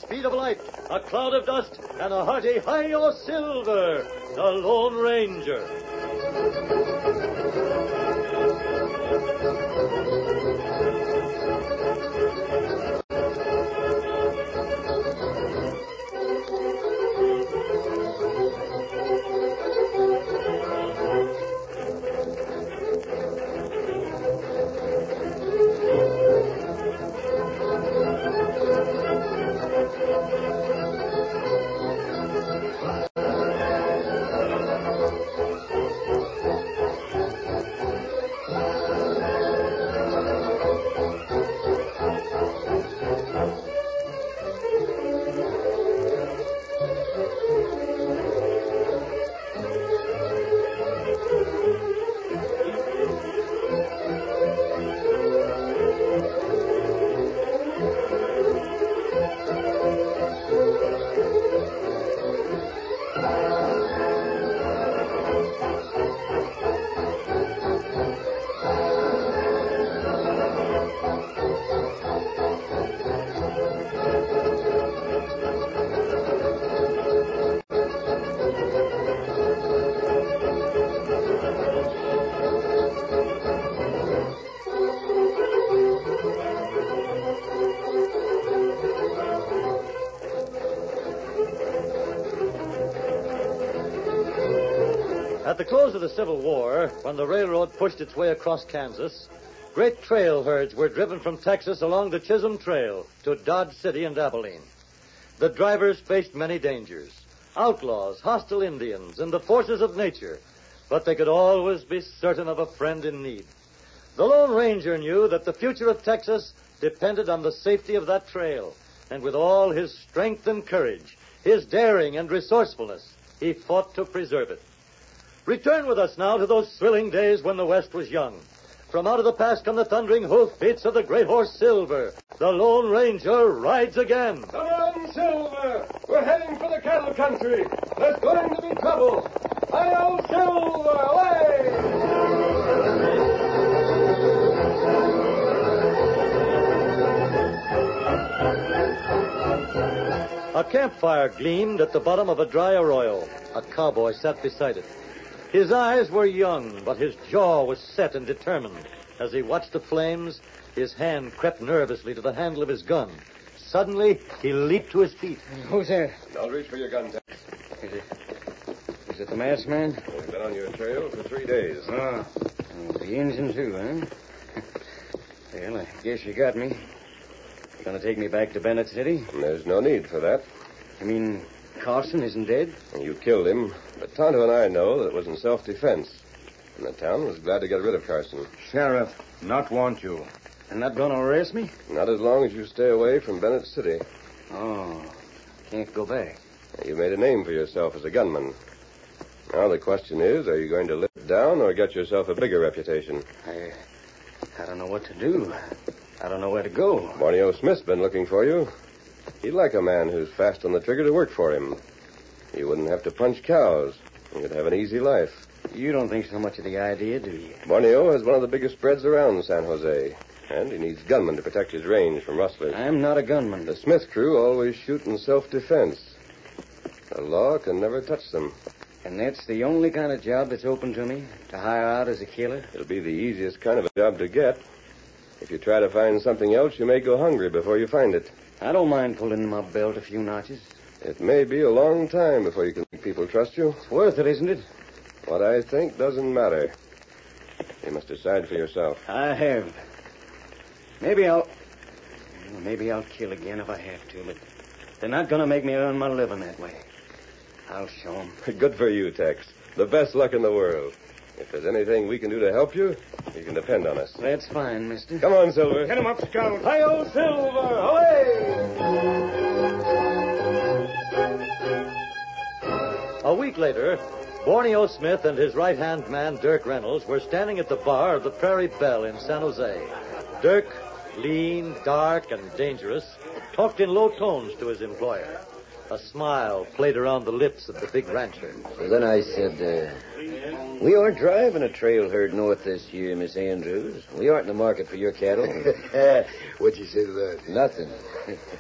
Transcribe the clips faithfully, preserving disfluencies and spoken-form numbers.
speed of light, a cloud of dust, and a hearty Hi-Yo Silver, the Lone Ranger. At the close of the Civil War, when the railroad pushed its way across Kansas, great trail herds were driven from Texas along the Chisholm Trail to Dodge City and Abilene. The drivers faced many dangers, outlaws, hostile Indians, and the forces of nature, but they could always be certain of a friend in need. The Lone Ranger knew that the future of Texas depended on the safety of that trail, and with all his strength and courage, his daring and resourcefulness, he fought to preserve it. Return with us now to those thrilling days when the West was young. From out of the past come the thundering hoofbeats of the great horse Silver. The Lone Ranger rides again. Come on, Silver. We're heading for the cattle country. There's going to be trouble. Hi-yo, Silver, away! A campfire gleamed at the bottom of a dry arroyo. A cowboy sat beside it. His eyes were young, but his jaw was set and determined. As he watched the flames, his hand crept nervously to the handle of his gun. Suddenly, he leaped to his feet. Who's there? Don't reach for your gun, Tex. Is it, is it the masked man? We've been on your trail for three days. Oh, the Indian, too, huh? Well, I guess you got me. You gonna take me back to Bennett City? There's no need for that. You mean Carson isn't dead? You killed him, but Tonto and I know that it was in self-defense. And the town was glad to get rid of Carson. Sheriff, not want you. And not gonna arrest me? Not as long as you stay away from Bennett City. Oh, can't go back. You made a name for yourself as a gunman. Now the question is, are you going to live it down or get yourself a bigger reputation? I, I don't know what to do. I don't know where to go. Borneo Smith's been looking for you. He'd like a man who's fast on the trigger to work for him. You wouldn't have to punch cows. You'd have an easy life. You don't think so much of the idea, do you? Borneo has one of the biggest spreads around San Jose. And he needs gunmen to protect his range from rustlers. I'm not a gunman. The Smith crew always shoot in self-defense. The law can never touch them. And that's the only kind of job that's open to me? To hire out as a killer? It'll be the easiest kind of a job to get. If you try to find something else, you may go hungry before you find it. I don't mind pulling my belt a few notches. It may be a long time before you can make people trust you. It's worth it, isn't it? What I think doesn't matter. You must decide for yourself. I have. Maybe I'll... Maybe I'll kill again if I have to, but they're not going to make me earn my living that way. I'll show them. Good for you, Tex. The best luck in the world. If there's anything we can do to help you, you can depend on us. That's fine, mister. Come on, Silver. Get him up, Scout. Hi-yo, Silver! Away! A week later, Borneo Smith and his right-hand man, Dirk Reynolds, were standing at the bar of the Prairie Belle in San Jose. Dirk, lean, dark, and dangerous, talked in low tones to his employer. A smile played around the lips of the big rancher. So then I said, uh, we aren't driving a trail herd north this year, Miss Andrews. We aren't in the market for your cattle. What'd you say to that? Nothing.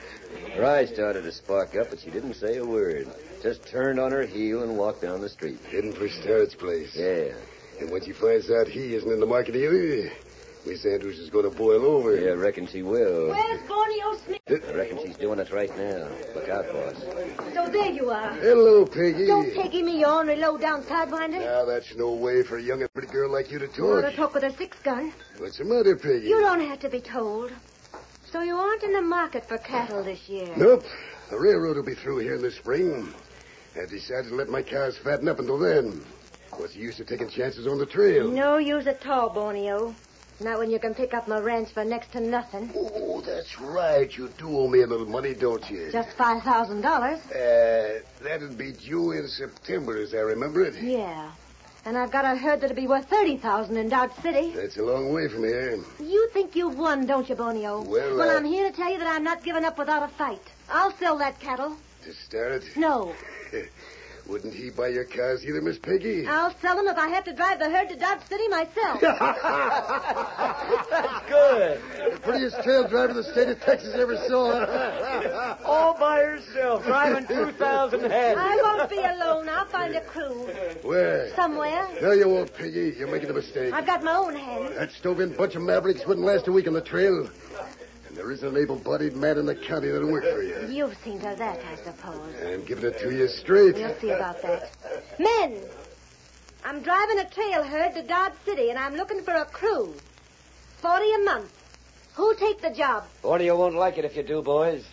Her eyes started to spark up, but she didn't say a word. Just turned on her heel and walked down the street. Heading for Starrett's place. Yeah. And when she finds out he isn't in the market either, Miss Andrews is going to boil over. Yeah, I reckon she will. Where's Borneo Smith? I reckon she's doing it right now. Look out, boss. So there you are. Hello, Peggy. Don't Peggy me, you ornery low-down sidewinder. Now, that's no way for a young and pretty girl like you to You ought talk. to talk with a six-gun. What's the matter, Peggy? You don't have to be told. So you aren't in the market for cattle this year? Nope. The railroad will be through here in the spring. I decided to let my cows fatten up until then. What's the use of taking chances on the trail? No use at all, Borneo. Not when you can pick up my ranch for next to nothing. Oh, that's right. You do owe me a little money, don't you? Just five thousand dollars. Uh, that'd be due in September, as I remember it. Yeah. And I've got a herd that'll be worth thirty thousand in Dodge City. That's a long way from here. You think you've won, don't you, Borneo? Well, Well, uh, I'm here to tell you that I'm not giving up without a fight. I'll sell that cattle. To start? No. Wouldn't he buy your cows either, Miss Peggy? I'll sell them if I have to drive the herd to Dodge City myself. That's good. The prettiest trail driver the state of Texas ever saw. All by herself, driving two thousand head. I won't be alone. I'll find a crew. Where? Somewhere. No, you won't, Peggy. You're making a mistake. I've got my own hand. That stove-in bunch of mavericks wouldn't last a week on the trail. And there isn't an able-bodied man in the county that'll work for you. You've seen to that, I suppose. I'm giving it to you straight. We'll see about that. Men! I'm driving a trail herd to Dodge City, and I'm looking for a crew. Forty a month. Who'll take the job? Borneo won't like it if you do, boys.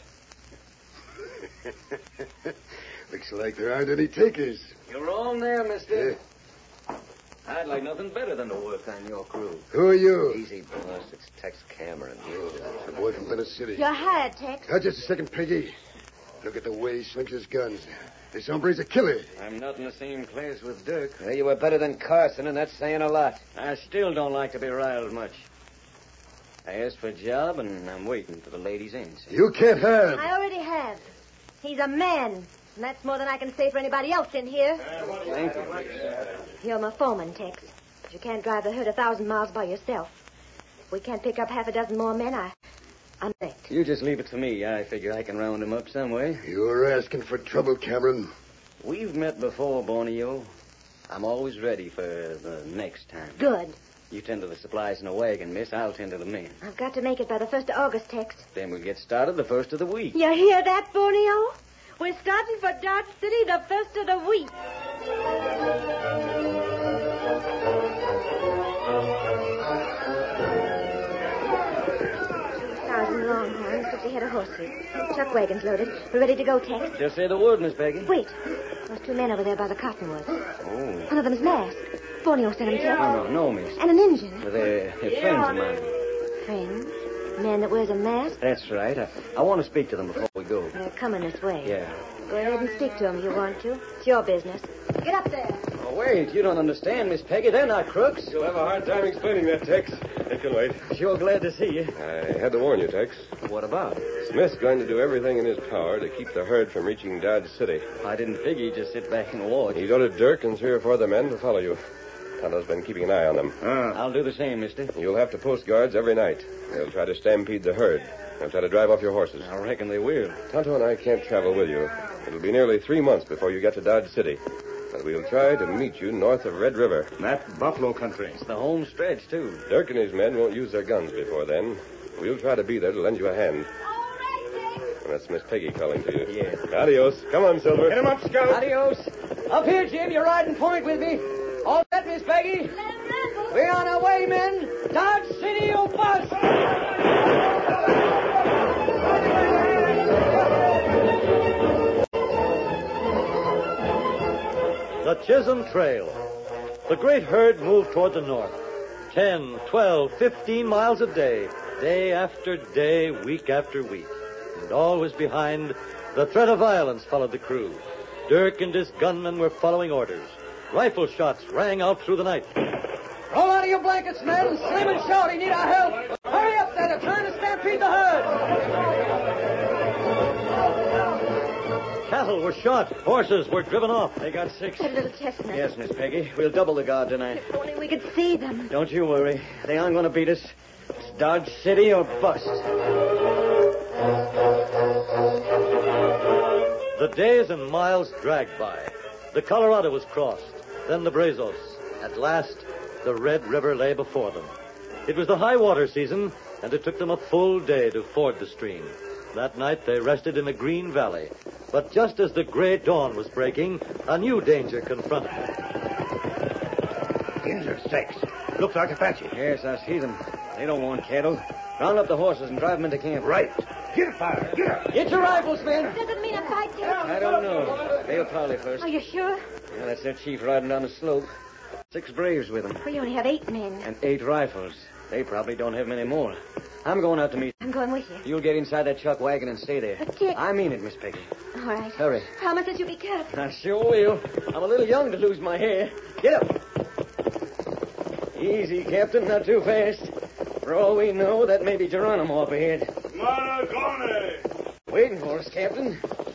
Looks like there aren't any takers. You're wrong there, mister. Yeah. I'd like nothing better than to work on your crew. Who are you? Easy, boss. It's Tex Cameron. Oh, the boy from Venice City. You're hired, Tex. Now, just a second, Peggy. Look at the way he slings his guns. This hombre's a killer. I'm not in the same class with Dirk. Well, you were better than Carson, and that's saying a lot. I still don't like to be riled much. I asked for a job, and I'm waiting for the lady's answer. You can't have. I already have. He's a man, and that's more than I can say for anybody else in here. Thank you. You're my foreman, Tex. But you can't drive the herd a thousand miles by yourself. If we can't pick up half a dozen more men, I... I'm licked. You just leave it to me. I figure I can round him up some way. You're asking for trouble, Cameron. We've met before, Borneo. I'm always ready for the next time. Good. You tend to the supplies in a wagon, miss. I'll tend to the men. I've got to make it by the first of August, Tex. Then we'll get started the first of the week. You hear that, Borneo? We're starting for Dodge City the first of the week. Thousand Longhorns, fifty head of horses. Chuck wagons loaded. We're ready to go, Tex. Just say the word, Miss Peggy. Wait. Those two men over there by the cottonwoods. Oh. One of them's masked. Borneo sent him, Tex. No, no, no, miss. And an Indian. They're, they're friends of mine. Friends? A man that wears a mask? That's right. I, I want to speak to them before we go. They're coming this way. Yeah. Go ahead and speak to them if you want to. It's your business. Get up there. Oh, wait. You don't understand, Miss Peggy. They're not crooks. You'll have a hard time explaining that, Tex. It can wait. Sure glad to see you. I had to warn you, Tex. What about? Smith's going to do everything in his power to keep the herd from reaching Dodge City. I didn't figure you'd just sit back and watch. He's ordered Dirk and three or four other men to follow you. Tonto's been keeping an eye on them. I'll do the same, mister. You'll have to post guards every night. They'll try to stampede the herd. They'll try to drive off your horses. I reckon they will. Tonto and I can't travel with you. It'll be nearly three months before you get to Dodge City. But we'll try to meet you north of Red River. That buffalo country. It's the home stretch, too. Dirk and his men won't use their guns before then. We'll try to be there to lend you a hand. All right, Tex. And that's Miss Peggy calling to you. Yeah. Adios. Come on, Silver. Get him up, Scout. Adios. Up here, Jim. You're riding point with me. All that, Miss Peggy? We're on our way, men. Dodge City or bust. The Chisholm Trail. The great herd moved toward the north. Ten, twelve, fifteen miles a day, day after day, week after week. And always behind, the threat of violence followed the crew. Dirk and his gunmen were following orders. Rifle shots rang out through the night. Roll out of your blankets, men. Slim and Shorty need our help. Hurry up there. They're trying to stampede the herd. Cattle were shot. Horses were driven off. They got six. That little chestnut. Yes, Miss Peggy. We'll double the guard tonight. If only we could see them. Don't you worry. They aren't going to beat us. It's Dodge City or bust. Days and miles dragged by. The Colorado was crossed, then the Brazos. At last, the Red River lay before them. It was the high water season, and it took them a full day to ford the stream. That night, they rested in a green valley. But just as the gray dawn was breaking, a new danger confronted them. Ginger sakes. Looks like Apache. Yes, I see them. They don't want cattle. Round up the horses and drive them into camp. Right. Get fire. Get up. Get your rifles, men. Does it mean a fight, Tex? I don't know. They'll probably first. Are you sure? Yeah, that's their chief riding down the slope. Six braves with them. We only have eight men. And eight rifles. They probably don't have many more. I'm going out to meet. I'm going with you. You'll get inside that chuck wagon and stay there. But, Dick... I mean it, Miss Peggy. All right. Hurry. Promise that you'll be careful. I sure will. I'm a little young to lose my hair. Get up. Easy, Captain. Not too fast. For all we know, that may be Geronimo up ahead. Maragone! Waiting for us, Captain.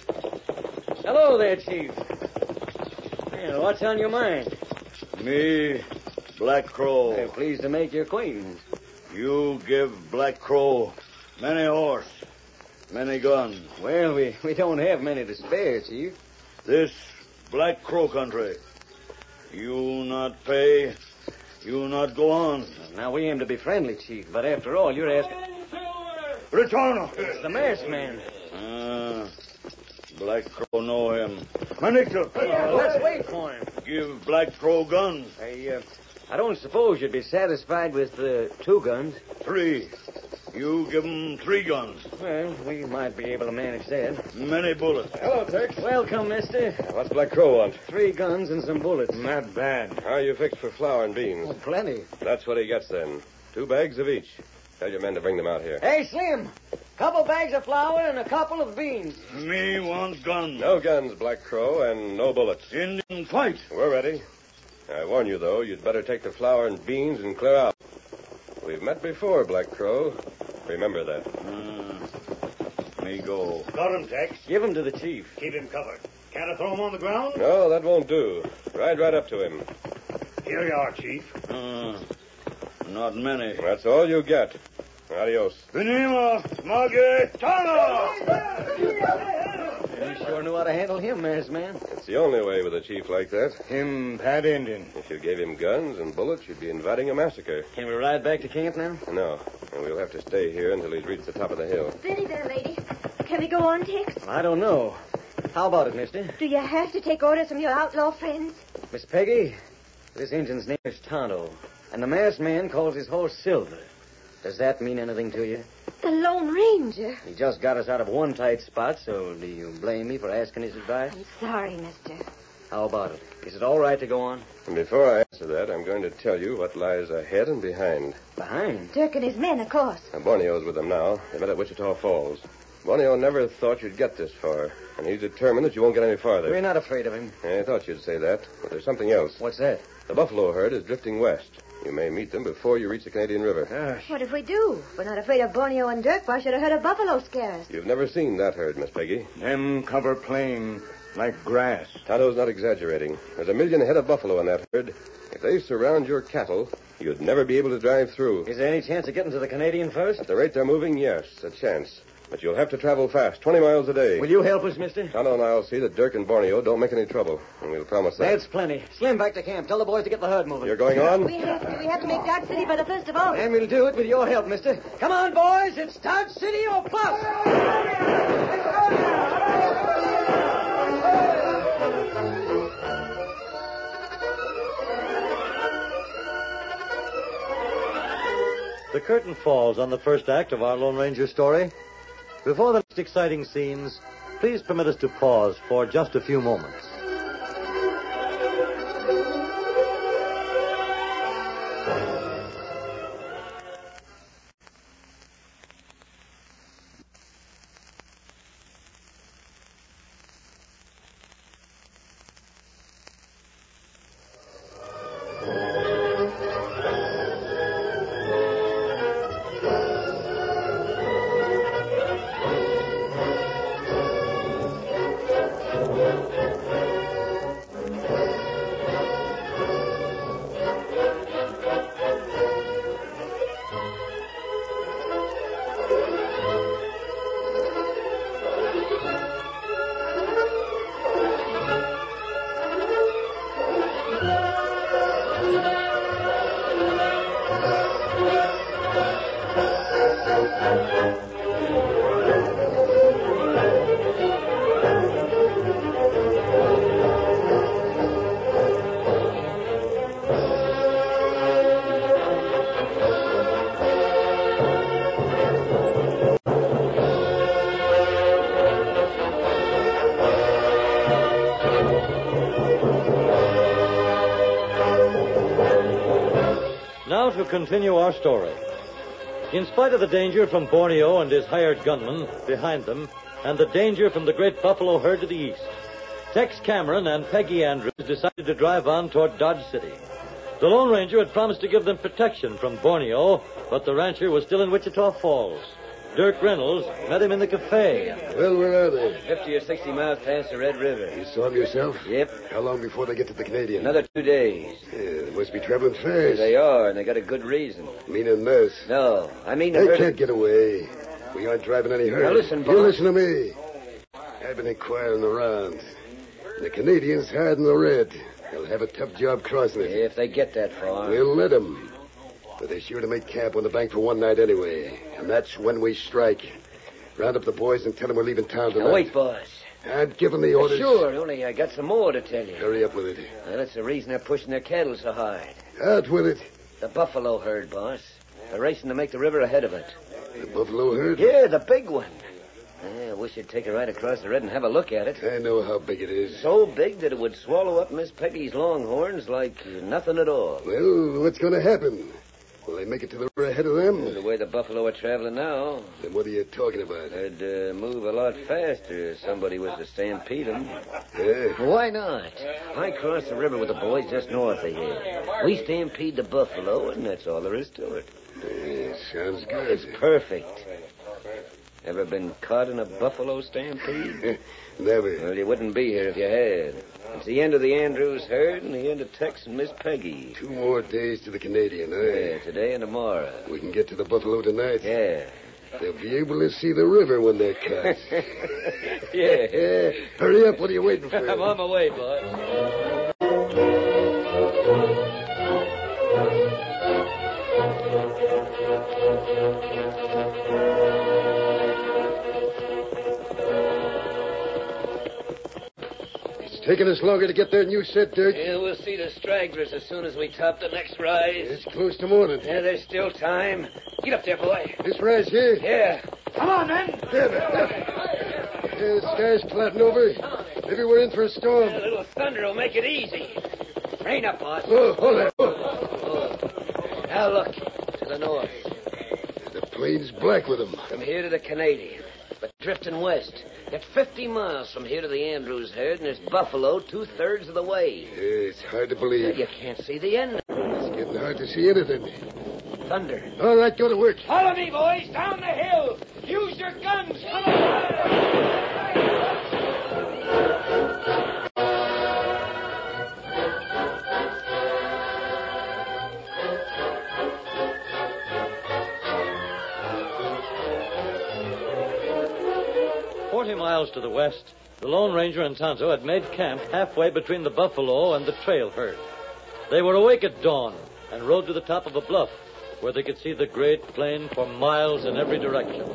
Hello there, Chief. Well, what's on your mind? Me, Black Crow. We're pleased to make your acquaintance. You give Black Crow many horse, many gun. Well, we, we don't have many to spare, Chief. This Black Crow country. You not pay, you not go on. Now, we aim to be friendly, Chief, but after all, you're asking... Return. It's the masked man. Ah, Black Crow know him. Manickel. Well, let's wait for him. Give Black Crow gun. I, uh, I don't suppose you'd be satisfied with uh, two guns. Three. You give him three guns. Well, we might be able to manage that. Many bullets. Hello, Tex. Welcome, mister. What's Black Crow want? Three guns and some bullets. Not bad. How are you fixed for flour and beans? Oh, plenty. That's what he gets then. Two bags of each. Tell your men to bring them out here. Hey, Slim. Couple bags of flour and a couple of beans. Me want gun. No guns, Black Crow, and no bullets. Indian fight. We're ready. I warn you, though, you'd better take the flour and beans and clear out. We've met before, Black Crow. Remember that. Uh, me go. Got him, Tex. Give him to the chief. Keep him covered. Can't I throw him on the ground? No, that won't do. Ride right up to him. Here you are, Chief. Uh, not many. That's all you get. Adios. Venima, Magetano! You sure knew how to handle him, masked man. It's the only way with a chief like that. Him bad Indian. If you gave him guns and bullets, you'd be inviting a massacre. Can we ride back to camp now? No, and we'll have to stay here until he's reached the top of the hill. Steady there, lady. Can we go on, Tex? I don't know. How about it, mister? Do you have to take orders from your outlaw friends? Miss Peggy, this Injun's name is Tonto, and the masked man calls his horse Silver. Does that mean anything to you? The Lone Ranger. He just got us out of one tight spot, so do you blame me for asking his advice? I'm sorry, mister. How about it? Is it all right to go on? And before I answer that, I'm going to tell you what lies ahead and behind. Behind? Dirk and his men, of course. Now, Borneo's with them now. They met at Wichita Falls. Borneo never thought you'd get this far, and he's determined that you won't get any farther. We're not afraid of him. I thought you'd say that, but there's something else. What's that? The buffalo herd is drifting west. You may meet them before you reach the Canadian River. Gosh. What if we do? We're not afraid of Borneo and Dirk. Why should a herd of buffalo scare us? You've never seen that herd, Miss Peggy. Them cover plain like grass. Tonto's not exaggerating. There's a million head of buffalo in that herd. If they surround your cattle, you'd never be able to drive through. Is there any chance of getting to the Canadian first? At the rate they're moving, yes, a chance. But you'll have to travel fast, twenty miles a day. Will you help us, mister? Tonto and I'll see that Dirk and Borneo don't make any trouble, and we'll promise that. That's plenty. Slim, back to camp. Tell the boys to get the herd moving. You're going on? We have to. We have to make Dodge City by the first of August. And we'll do it with your help, mister. Come on, boys. It's Dodge City or plus. The curtain falls on the first act of our Lone Ranger story. Before the next exciting scenes, please permit us to pause for just a few moments. Now to continue our story. In spite of the danger from Borneo and his hired gunmen behind them, and the danger from the great buffalo herd to the east, Tex Cameron and Peggy Andrews decided to drive on toward Dodge City. The Lone Ranger had promised to give them protection from Borneo, but the rancher was still in Wichita Falls. Dirk Reynolds met him in the cafe. Well, where are they? Fifty or sixty miles past the Red River. You saw them yourself? Yep. How long before they get to the Canadian? Another two days. Yeah, they must be traveling fast. Here they are, and they got a good reason. Meaning this. No, I mean... They the can't get away. We aren't driving any herd. Now listen, You boss. listen to me. I've been inquiring around. The Canadians hiding the red. They'll have a tough job crossing it. If they get that far. We'll let them. But they're sure to make camp on the bank for one night anyway. And that's when we strike. Round up the boys and tell them we're leaving town tonight. Now, wait, boss. I've given the orders. Sure, only I got some more to tell you. Hurry up with it. Well, that's the reason they're pushing their cattle so hard. Out with it. The buffalo herd, boss. They're racing to make the river ahead of it. The buffalo herd? Yeah, the big one. Yeah, I wish you'd take a ride across the red and have a look at it. I know how big it is. So big that it would swallow up Miss Peggy's longhorns like nothing at all. Well, what's going to happen? Will they make it to the river ahead of them? The way the buffalo are traveling now, Then what are you talking about? they'd uh, move a lot faster if somebody was to stampede them. Yeah. Why not? I cross the river with the boys just north of here. We stampede the buffalo, and that's all there is to it. Yeah, sounds good. It's perfect. Ever been caught in a buffalo stampede? Never. Well, you wouldn't be here if you had. It's the end of the Andrews herd and the end of Tex and Miss Peggy. Two more days to the Canadian, Yeah, eh? today and tomorrow. We can get to the buffalo tonight. Yeah. They'll be able to see the river when they're cut. Yeah. Yeah. Hurry up. What are you waiting for? I'm on my way, boss. It's taking us longer to get there than you said, Dirk. Yeah, we'll see the stragglers as soon as we top the next rise. It's close to morning. Yeah, there's still time. Get up there, boy. This rise here? Yeah. Come on, men. There, there, there. Yeah, the sky's clouding over. Maybe we're in for a storm. A little thunder will make it easy. Rain up, boss. Oh, hold it. Oh. Oh. Now look, to the north. The plain's black with them. From here to the Canadian. But drifting west. Get fifty miles from here to the Andrews herd, and there's buffalo two-thirds of the way. Yeah, it's hard to believe. You can't see the end. It's getting hard to see anything. Thunder. All right, go to work. Follow me, boys, down the hill. Use your guns. Come on. Forty miles to the west, the Lone Ranger and Tonto had made camp halfway between the buffalo and the trail herd. They were awake at dawn and rode to the top of a bluff where they could see the great plain for miles in every direction.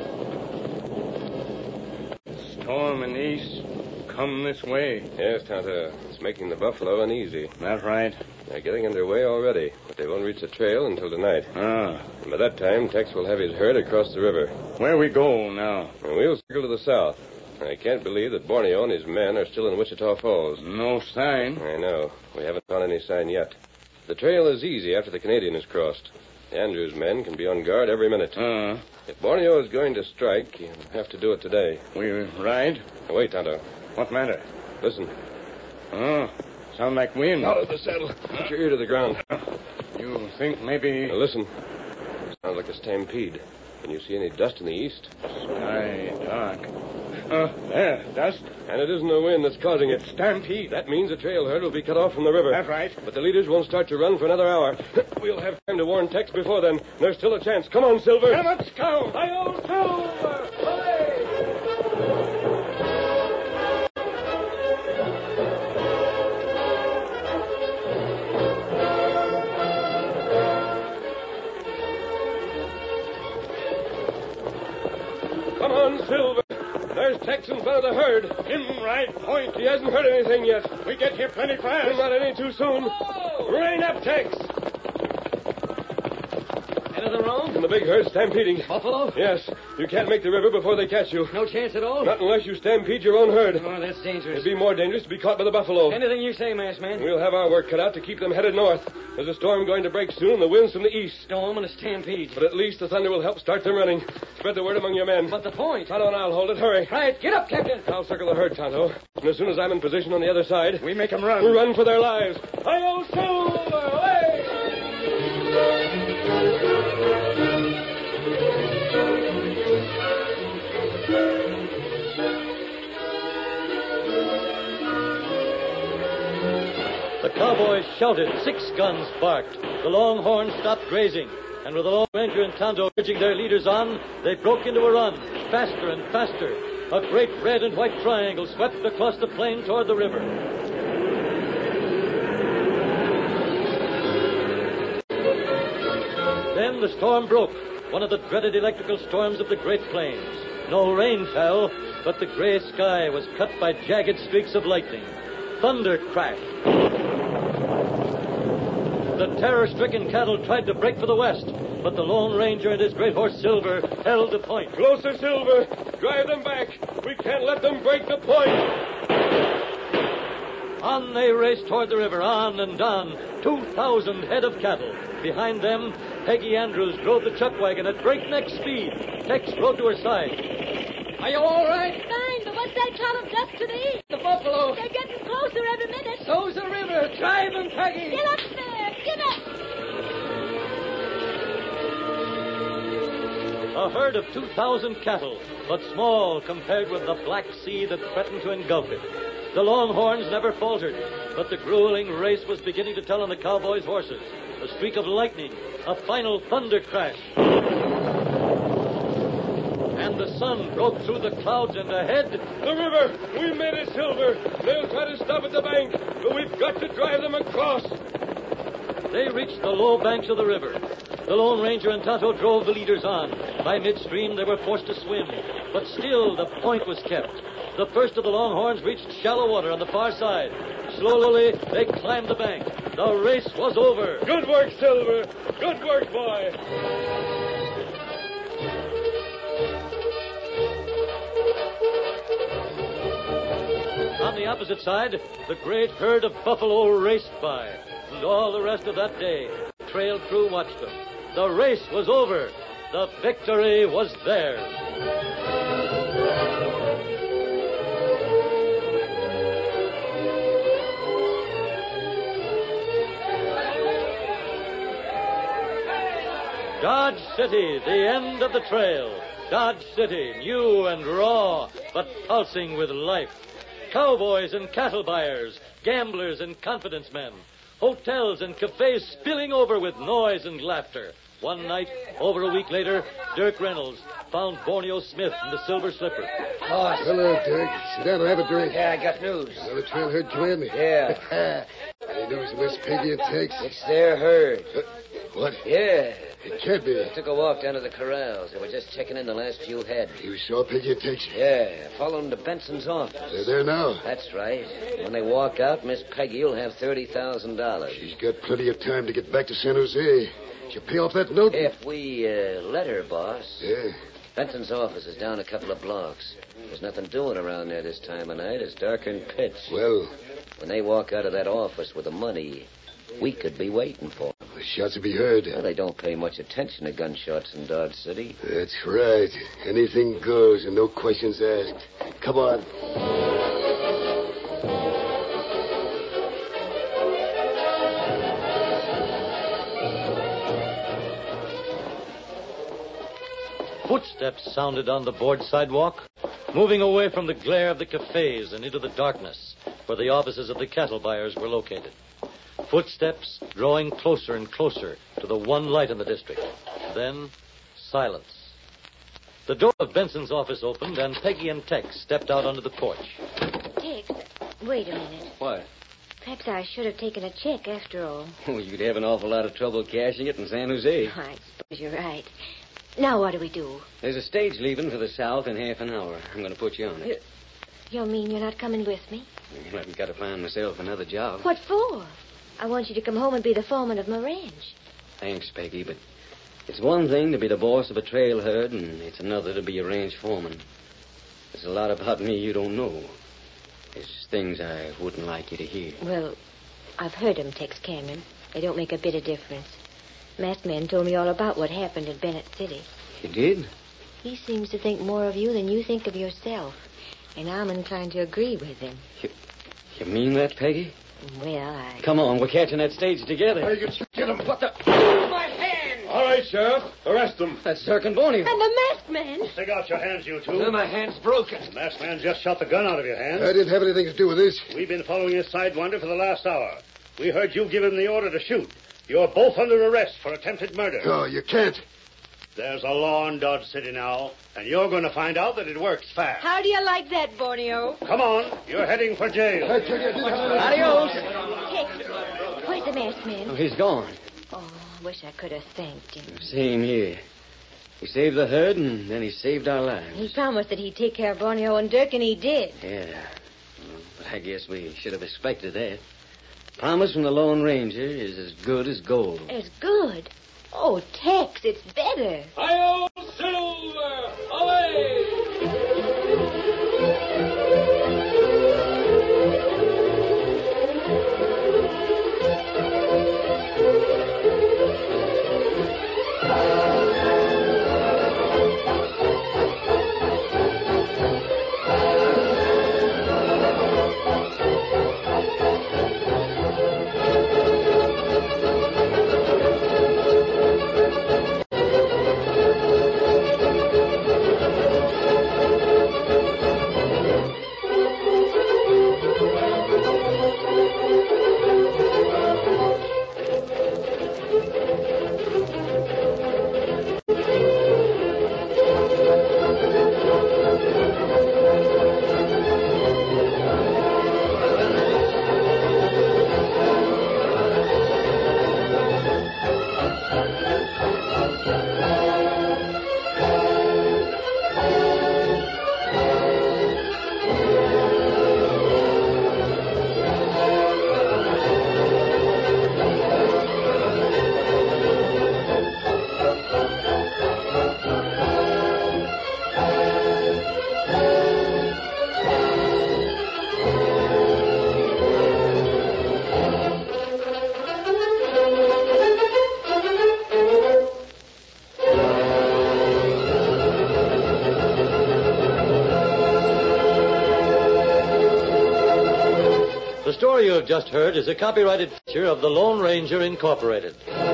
Storm and east. Come this way. Yes, Tonto. It's making the buffalo uneasy. That right? They're getting underway already, but they won't reach the trail until tonight. Ah. And by that time, Tex will have his herd across the river. Where we go now? And we'll circle to the south. I can't believe that Borneo and his men are still in Wichita Falls. No sign. I know. We haven't found any sign yet. The trail is easy after the Canadian is crossed. The Andrews men can be on guard every minute. Uh, If Borneo is going to strike, he'll have to do it today. we ride? Now, wait, Tonto. What matter? Listen. Oh, sound like wind. Out of the saddle. Put your ear to the ground. You think maybe... Now, listen. Sounds like a stampede. Can you see any dust in the east? Sky dark. Uh, there, dust. And it isn't the wind that's causing it. Stampede. That means the trail herd will be cut off from the river. That's right. But the leaders won't start to run for another hour. We'll have time to warn Tex before then. There's still a chance. Come on, Silver. Come on, Scout. Hi, old Silver. Hooray! Come on, Silver. There's Tex in front of the herd. In right point. He hasn't heard anything yet. We get here plenty fast. Not any too soon. Rain up, Tex. In of the roan? And the big herd stampeding. Buffalo? Yes. You can't make the river before they catch you. No chance at all? Not unless you stampede your own herd. Oh, that's dangerous. It'd be more dangerous to be caught by the buffalo. Anything you say, masked man. We'll have our work cut out to keep them headed north. There's a storm going to break soon, and the wind's from the east. Storm and a stampede. But at least the thunder will help start them running. Spread the word among your men. But the point. Tonto and I'll hold it. Hurry. Right, get up, Captain. I'll circle the herd, Tonto. And as soon as I'm in position on the other side, We make 'em run. we'll run for their lives. Hi-yo, Silver! Away! The cowboys shouted. Six guns barked. The Longhorns stopped grazing. And with the Lone Ranger and Tonto urging their leaders on, they broke into a run, faster and faster. A great red and white triangle swept across the plain toward the river. Then the storm broke, one of the dreaded electrical storms of the Great Plains. No rain fell, but the gray sky was cut by jagged streaks of lightning. Thunder crashed. The terror-stricken cattle tried to break for the west, but the Lone Ranger and his great horse Silver held the point. Closer, Silver. Drive them back. We can't let them break the point. On they raced toward the river, on and on. Two thousand head of cattle. Behind them, Peggy Andrews drove the chuck wagon at breakneck speed. Tex rode to her side. Are you all right? Fine, but what's that cloud of dust to the east? The buffalo. They're getting closer every minute. So's the river. Drive them, Peggy. Get up there. Get up. A herd of two thousand cattle, but small compared with the black sea that threatened to engulf it. The Longhorns never faltered, but the grueling race was beginning to tell on the cowboys' horses. A streak of lightning, a final thunder crash. And the sun broke through the clouds and ahead. The river! We made it, Silver! They'll try to stop at the bank, but we've got to drive them across. They reached the low banks of the river. The Lone Ranger and Tonto drove the leaders on. By midstream, they were forced to swim, but still the point was kept. The first of the Longhorns reached shallow water on the far side. Slowly, they climbed the bank. The race was over. Good work, Silver! Good work, boy! On the opposite side, the great herd of buffalo raced by. And all the rest of that day, the trail crew watched them. The race was over. The victory was theirs. Dodge City, the end of the trail. Dodge City, new and raw, but pulsing with life. Cowboys and cattle buyers, gamblers and confidence men. Hotels and cafes spilling over with noise and laughter. One night, over a week later, Dirk Reynolds found Borneo Smith in the Silver Slipper. Boss. Hello, Dirk. Sit down and have a drink. Yeah, I got news. Another trail herd come in? Yeah. Any news of Miss Peggy and Tex? It's their herd. Uh, what? Yeah. It can't be. I took a walk down to the corrals. They were just checking in the last few head. You saw Peggy and Tex? Yeah, followed them to Benson's office. They're there now. That's right. When they walk out, Miss Peggy will have thirty thousand dollars. She's got plenty of time to get back to San Jose. She'll pay off that note. If we uh, let her, boss. Yeah. Benson's office is down a couple of blocks. There's nothing doing around there this time of night. It's darker than pitch. Well, When they walk out of that office with the money, we could be waiting for them. the shots will be heard. Well, they don't pay much attention to gunshots in Dodge City. That's right. Anything goes and no questions asked. Come on. Footsteps sounded on the board sidewalk, moving away from the glare of the cafes and into the darkness where the offices of the cattle buyers were located. Footsteps drawing closer and closer to the one light in the district. Then, silence. The door of Benson's office opened, and Peggy and Tex stepped out onto the porch. Tex, wait a minute. What? Perhaps I should have taken a check after all. Oh, you'd have an awful lot of trouble cashing it in San Jose. I suppose you're right. Now what do we do? There's a stage leaving for the south in half an hour. I'm going to put you on it. You mean you're not coming with me? I've got to find myself another job. What for? I want you to come home and be the foreman of my ranch. Thanks, Peggy, but It's one thing to be the boss of a trail herd, and it's another to be a range foreman. There's a lot about me you don't know. There's things I wouldn't like you to hear. Well, I've heard 'em, Tex Cameron. They don't make a bit of difference. Masked Man told me all about what happened in Bennett City. You did? He seems to think more of you than you think of yourself. And I'm inclined to agree with him. You, you mean that, Peggy? Well, I... Come on, we're catching that stage together. Hey, you get him. What the... My hand! All right, Sheriff. Arrest them. That's Zirk and Boney. And the masked man. Stick out your hands, you two. Well, my hand's broken. The masked man just shot the gun out of your hand. I didn't have anything to do with this. We've been following his sidewinder for the last hour. We heard you give him the order to shoot. You're both under arrest for attempted murder. Oh, you can't. There's a law in Dodge City now, and you're going to find out that it works fast. How do you like that, Borneo? Come on. You're heading for jail. Adios. Tex, where's the masked man? Oh, he's gone. Oh, I wish I could have thanked him. Same here. He saved the herd, and then he saved our lives. He promised that he'd take care of Borneo and Dirk, and he did. Yeah. Well, but I guess we should have expected that. Promise from the Lone Ranger is as good as gold. It's good. Oh, Tex, it's better. Hi-yo, Silver! Away! The story you have just heard is a copyrighted feature of the Lone Ranger Incorporated.